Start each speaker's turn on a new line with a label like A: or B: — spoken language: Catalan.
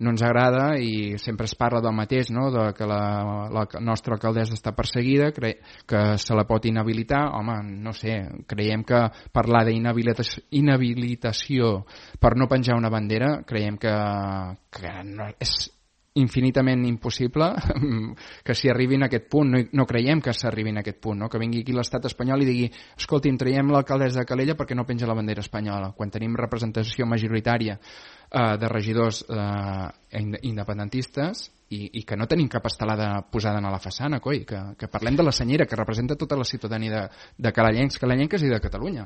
A: no ens agrada i sempre es parla del mateix, no? De que la nostra alcaldessa està perseguida, que se la pot inhabilitar. Home, no sé, creiem que parlar d'inhabilitació per no penjar una bandera creiem que no, és infinitament impossible que s'hi arribin a aquest punt. No creiem que s'arribin a aquest punt, no? Que vingui aquí l'estat espanyol i digui escolti'm, traiem l'alcaldessa de Calella perquè no penja la bandera espanyola, quan tenim representació majoritària de regidors independentistes i que no tenim cap estelada posada a la façana, coi, que parlem de la senyera que representa tota la ciutadania de calellencs i de Catalunya.